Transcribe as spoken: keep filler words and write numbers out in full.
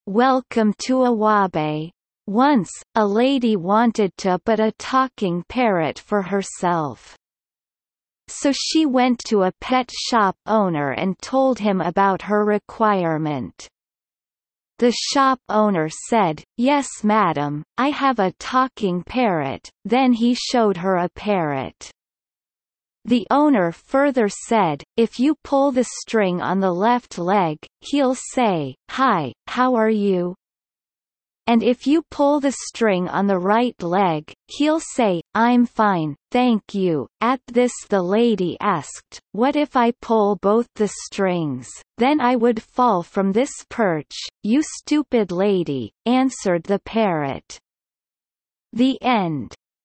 Welcome to Awabe. Once, a lady wanted to but a talking parrot for herself. So she went to a pet shop owner and told him about her requirement. The shop owner said, "Yes madam, I have a talking parrot." Then he showed her a parrot. The owner further said, "If you pull the string on the left leg, he'll say, 'Hi, how are you?' And if you pull the string on the right leg, he'll say, 'I'm fine, thank you.'" At this the lady asked, "What if I pull both the strings? Then I would fall from this perch." "You stupid lady," answered the parrot. The end.